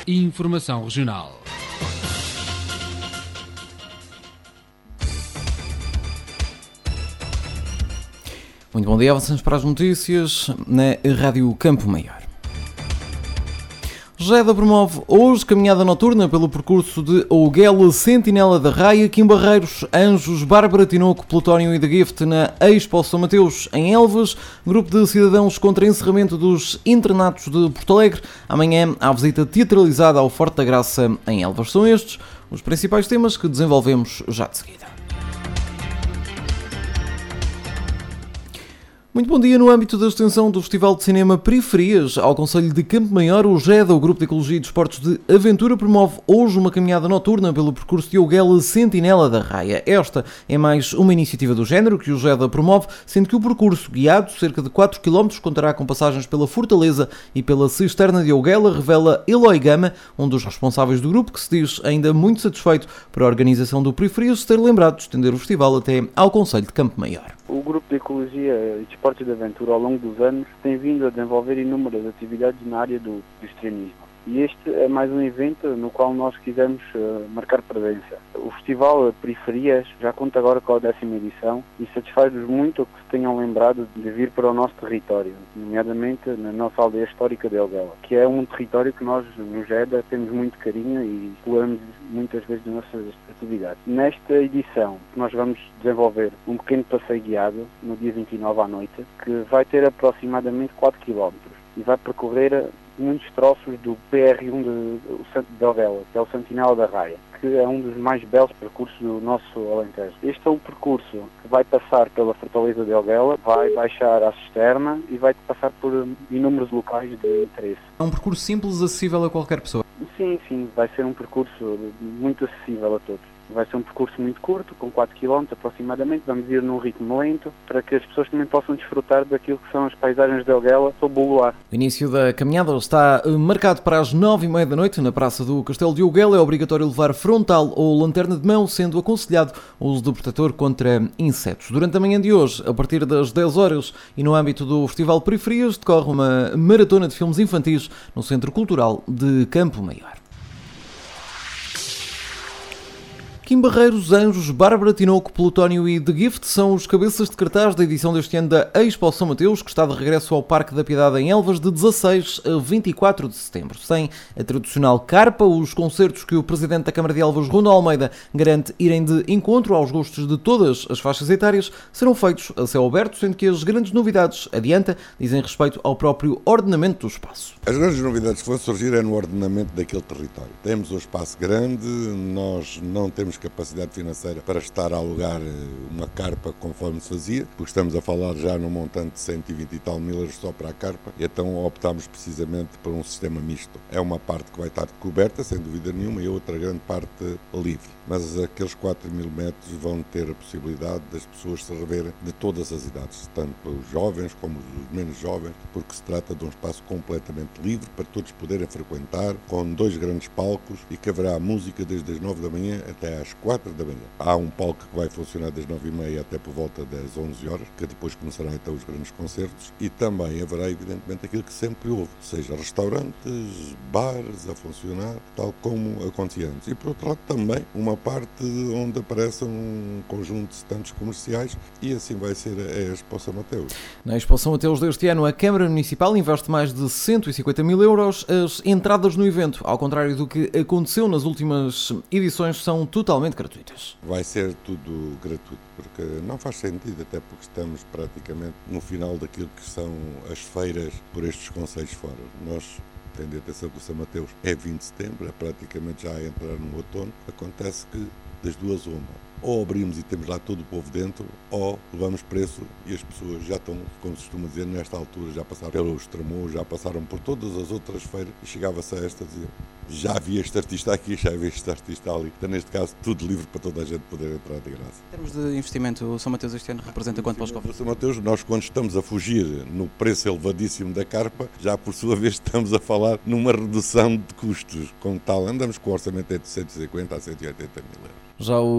e informação regional. Muito bom dia, avançamos para as notícias na Rádio Campo Maior. Geda promove hoje caminhada noturna pelo percurso de Ouguela, Sentinela da Raia, Quim Barreiros, Anjos, Bárbara Tinoco, Plutónio e The Gift na Expo São Mateus, em Elvas. Grupo de cidadãos contra encerramento dos internatos de Porto Alegre. Amanhã há visita teatralizada ao Forte da Graça, em Elvas. São estes os principais temas que desenvolvemos já de seguida. Muito bom dia. No âmbito da extensão do Festival de Cinema Periferias ao Concelho de Campo Maior, o GEDA, o Grupo de Ecologia e Desportos de Aventura, promove hoje uma caminhada noturna pelo percurso de Ouguela, Sentinela da Raia. Esta é mais uma iniciativa do género que o GEDA promove, sendo que o percurso, guiado cerca de 4 km, contará com passagens pela Fortaleza e pela Cisterna de Ouguela, revela Eloy Gama, um dos responsáveis do grupo, que se diz ainda muito satisfeito por a organização do Periferias se ter lembrado de estender o festival até ao Concelho de Campo Maior. O Grupo de Ecologia e Desportos de Aventura, ao longo dos anos, tem vindo a desenvolver inúmeras atividades na área do extremismo. E este é mais um evento no qual nós quisemos marcar presença. O Festival Periferias já conta agora com a 10ª edição e satisfaz-nos muito que se tenham lembrado de vir para o nosso território, nomeadamente na nossa aldeia histórica de Ouguela, que é um território que nós, no GEDA, temos muito carinho e exploramos muitas vezes nas nossas atividades. Nesta edição, nós vamos desenvolver um pequeno passeio guiado, no dia 29 à noite, que vai ter aproximadamente 4 km e vai percorrer muitos troços do PR1 de Ouguela, que é o Sentinela da Raia, que é um dos mais belos percursos do nosso Alentejo. Este é o percurso que vai passar pela Fortaleza de Ouguela, vai baixar à Cisterna e vai passar por inúmeros locais de interesse. É um percurso simples, acessível a qualquer pessoa? Sim, vai ser um percurso muito acessível a todos. Vai ser um percurso muito curto, com 4 km aproximadamente. Vamos ir num ritmo lento, para que as pessoas também possam desfrutar daquilo que são as paisagens de Ouguela sob o luar. O início da caminhada está marcado para as 9h30 da noite na Praça do Castelo de Ouguela. É obrigatório levar frontal ou lanterna de mão, sendo aconselhado o uso de protetor contra insetos. Durante a manhã de hoje, a partir das 10 horas e no âmbito do Festival Periferias, decorre uma maratona de filmes infantis no Centro Cultural de Campo Maior. Quim Barreiros, Anjos, Bárbara Tinoco, Plutónio e The Gift são os cabeças de cartaz da edição deste ano da Expo São Mateus, que está de regresso ao Parque da Piedade em Elvas de 16 a 24 de setembro. Sem a tradicional carpa, os concertos que o Presidente da Câmara de Elvas, Rui Almeida, garante irem de encontro aos gostos de todas as faixas etárias, serão feitos a céu aberto, sendo que as grandes novidades, adianta, dizem respeito ao próprio ordenamento do espaço. As grandes novidades que vão surgir é no ordenamento daquele território. Temos um espaço grande, nós não temos capacidade financeira para estar a alugar uma carpa conforme se fazia, porque estamos a falar já num montante de 120 e tal mil euros só para a carpa, e então optámos precisamente por um sistema misto. É uma parte que vai estar coberta, sem dúvida nenhuma, e a outra grande parte livre. Mas aqueles 4.000 metros vão ter a possibilidade das pessoas se reverem de todas as idades, tanto os jovens como os menos jovens, porque se trata de um espaço completamente livre para todos poderem frequentar, com 2 grandes palcos e que haverá música desde as 9 da manhã até às 4 da manhã. Há um palco que vai funcionar das 9h30 até por volta das 11 horas, que depois começarão então os grandes concertos, e também haverá evidentemente aquilo que sempre houve, seja restaurantes, bares a funcionar, tal como acontecia antes. E por outro lado também uma parte onde apareçam um conjunto de stands comerciais, e assim vai ser a Expo São Mateus. Na Expo São Mateus deste ano, a Câmara Municipal investe mais de 150 mil euros. As entradas no evento, ao contrário do que aconteceu nas últimas edições, são totalmente gratuitas. Vai ser tudo gratuito, porque não faz sentido, até porque estamos praticamente no final daquilo que são as feiras por estes concelhos fora. Nós, tendo atenção que o São Mateus é 20 de setembro, é praticamente já a entrar no outono, acontece que das duas uma. Ou abrimos e temos lá todo o povo dentro, ou levamos preço e as pessoas já estão, como se costuma dizer, nesta altura já passaram pelos Tremor, já passaram por todas as outras feiras e chegava-se a esta e dizia: já vi este artista aqui, já vi este artista ali. Então, neste caso, tudo livre para toda a gente poder entrar de graça. Em termos de investimento, o São Mateus este ano representa quanto para os cofres? O São Mateus, nós quando estamos a fugir no preço elevadíssimo da carpa, já por sua vez estamos a falar numa redução de custos. Como tal, andamos com o orçamento de 150 a 180 mil euros. Já o vereador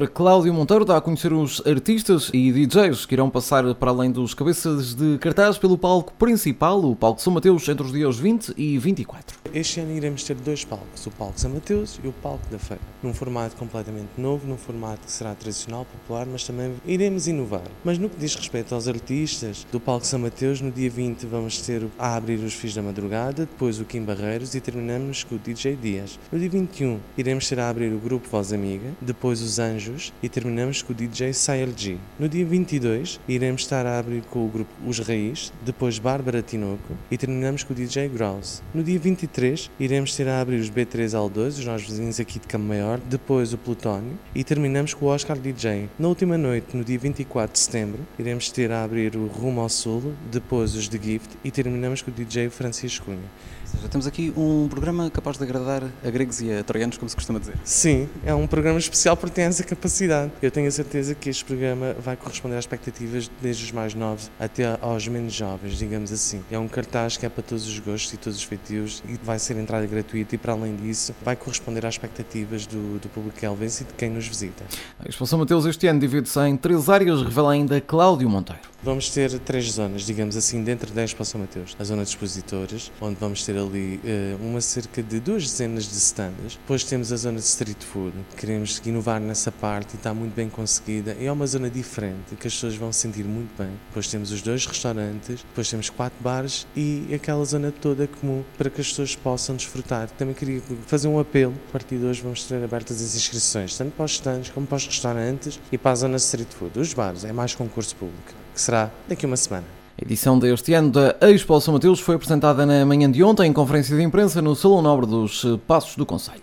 cantor Cláudio Monteiro dá a conhecer os artistas e DJs que irão passar para além dos cabeças de cartaz pelo palco principal, o Palco São Mateus, entre os dias 20 e 24. Este ano iremos ter dois palcos, o Palco São Mateus e o Palco da Feira, num formato completamente novo, num formato que será tradicional, popular, mas também iremos inovar. Mas no que diz respeito aos artistas do Palco São Mateus, no dia 20 vamos ter a abrir os Fios da Madrugada, depois o Kim Barreiros e terminamos com o DJ Dias. No dia 21 iremos ter a abrir o grupo Voz Amiga, depois os Anjos e terminamos com o DJ CLG. No dia 22 iremos estar a abrir com o grupo Os Raiz, depois Bárbara Tinoco e terminamos com o DJ Grouse. No dia 23 iremos ter a abrir os B3L2, os nossos vizinhos aqui de Campo Maior, depois o Plutónio e terminamos com o Oscar DJ. Na última noite, no dia 24 de setembro, iremos ter a abrir o Rumo ao Sul, depois os The Gift e terminamos com o DJ Francisco Cunha. Ou seja, temos aqui um programa capaz de agradar a gregos e a troianos, como se costuma dizer. Sim, é um programa especial porque tem essa capacidade. Eu tenho a certeza que este programa vai corresponder às expectativas desde os mais novos até aos menos jovens, digamos assim. É um cartaz que é para todos os gostos e todos os feitios e vai ser entrada gratuita e, para além disso, vai corresponder às expectativas do público elvense e de quem nos visita. A Expo São Mateus este ano divide-se em 3 áreas, revela ainda Cláudio Monteiro. Vamos ter 3 zonas, digamos assim, dentro da Expo São Mateus. A zona de expositores, onde vamos ter ali cerca de 2 dezenas de stands. Depois temos a zona de street food. Queremos inovar nessa parte e está muito bem conseguida. É uma zona diferente, que as pessoas vão se sentir muito bem. Depois temos os 2 restaurantes, depois temos 4 bares e aquela zona toda comum para que as pessoas possam desfrutar. Também queria fazer um apelo. A partir de hoje vamos ter abertas as inscrições, tanto para os stands como para os restaurantes e para a zona de street food. Os bares é mais concurso público, que será daqui a uma semana. A edição deste ano da Expo São Mateus foi apresentada na manhã de ontem em conferência de imprensa no Salão Nobre dos Passos do Concelho.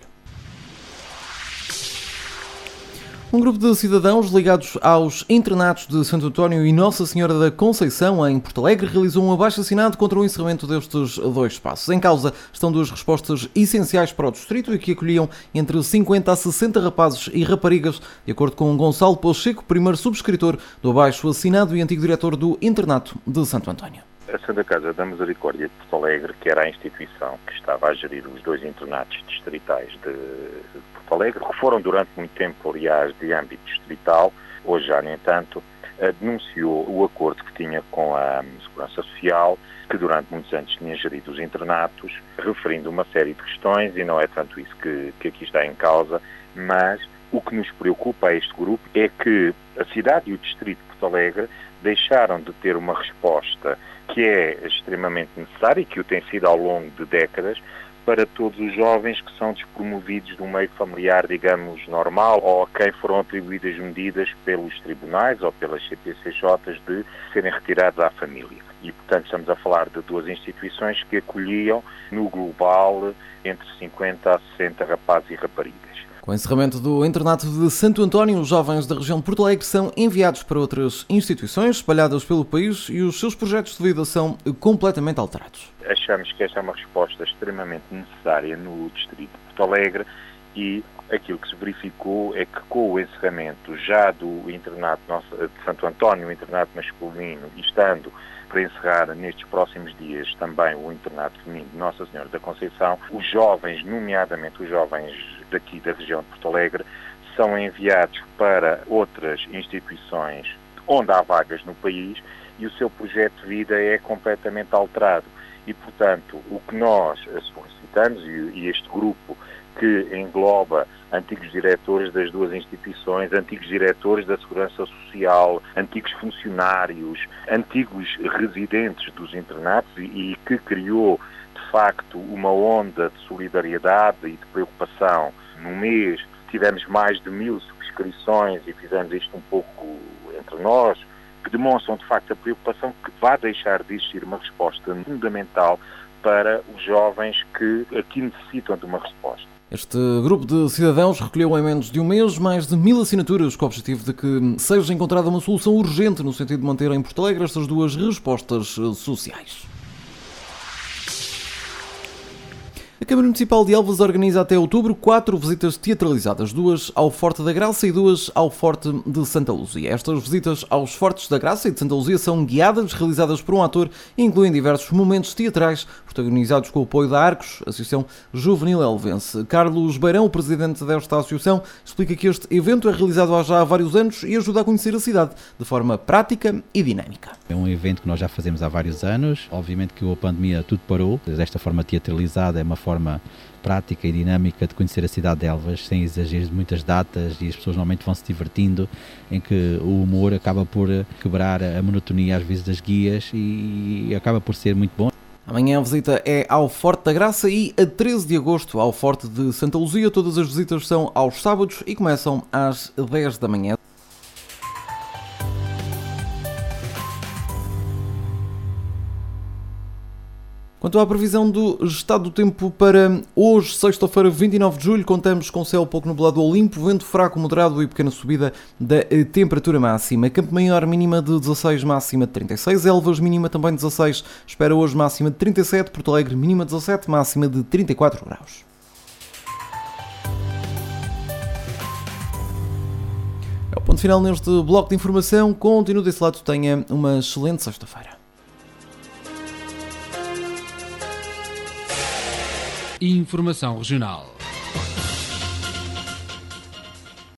Um grupo de cidadãos ligados aos internatos de Santo António e Nossa Senhora da Conceição, em Porto Alegre, realizou um abaixo-assinado contra o encerramento destes 2 espaços. Em causa estão 2 respostas essenciais para o distrito e que acolhiam entre 50 a 60 rapazes e raparigas, de acordo com Gonçalo Pacheco, primeiro subscritor do abaixo-assinado e antigo diretor do internato de Santo António. A Santa Casa da Misericórdia de Porto Alegre, que era a instituição que estava a gerir os 2 internatos distritais de Porto Alegre, que foram durante muito tempo, aliás, de âmbito distrital, hoje já nem tanto, denunciou o acordo que tinha com a Segurança Social, que durante muitos anos tinha gerido os internatos, referindo uma série de questões, e não é tanto isso que aqui está em causa, mas o que nos preocupa a este grupo é que a cidade e o distrito de Porto Alegre deixaram de ter uma resposta que é extremamente necessária e que o tem sido ao longo de décadas para todos os jovens que são despromovidos do meio familiar, digamos, normal, ou a quem foram atribuídas medidas pelos tribunais ou pelas CPCJs de serem retirados à família. E, portanto, estamos a falar de 2 instituições que acolhiam, no global, entre 50 a 60 rapazes e raparigas. Com o encerramento do internato de Santo António, os jovens da região de Porto Alegre são enviados para outras instituições espalhadas pelo país e os seus projetos de vida são completamente alterados. Achamos que esta é uma resposta extremamente necessária no distrito de Porto Alegre e aquilo que se verificou é que com o encerramento já do internato de Santo António, o internato masculino, e estando para encerrar nestes próximos dias também o internato feminino de Nossa Senhora da Conceição, os jovens, nomeadamente os jovens daqui da região de Porto Alegre, são enviados para outras instituições onde há vagas no país e o seu projeto de vida é completamente alterado. E, portanto, o que nós solicitamos, e este grupo que engloba antigos diretores das 2 instituições, antigos diretores da Segurança Social, antigos funcionários, antigos residentes dos internatos e que criou, de facto, uma onda de solidariedade e de preocupação. No mês tivemos mais de 1000 subscrições e fizemos isto um pouco entre nós, que demonstram, de facto, a preocupação que vai deixar de existir uma resposta fundamental para os jovens que aqui necessitam de uma resposta. Este grupo de cidadãos recolheu em menos de um mês mais de 1000 assinaturas com o objetivo de que seja encontrada uma solução urgente no sentido de manter em Porto Alegre estas 2 respostas sociais. A Câmara Municipal de Elvas organiza até outubro 4 visitas teatralizadas, 2 ao Forte da Graça e 2 ao Forte de Santa Luzia. Estas visitas aos Fortes da Graça e de Santa Luzia são guiadas, realizadas por um ator e incluem diversos momentos teatrais protagonizados com o apoio da Arcos, Associação Juvenil Elvense. Carlos Beirão, o presidente desta associação, explica que este evento é realizado há já vários anos e ajuda a conhecer a cidade de forma prática e dinâmica. É um evento que nós já fazemos há vários anos. Obviamente que a pandemia tudo parou. Desta forma teatralizada é uma forma prática e dinâmica de conhecer a cidade de Elvas, sem exageros de muitas datas, e as pessoas normalmente vão se divertindo, em que o humor acaba por quebrar a monotonia às vezes das guias e acaba por ser muito bom. Amanhã a visita é ao Forte da Graça e a 13 de agosto ao Forte de Santa Luzia. Todas as visitas são aos sábados e começam às 10 da manhã. Quanto à previsão do estado do tempo para hoje, sexta-feira, 29 de julho, contamos com céu pouco nublado ou limpo, vento fraco, moderado e pequena subida da temperatura máxima. Campo Maior, mínima de 16, máxima de 36. Elvas, mínima também de 16, espera hoje máxima de 37. Porto Alegre, mínima de 17, máxima de 34 graus. É o ponto final neste bloco de informação. Continue desse lado, tenha uma excelente sexta-feira. Informação regional.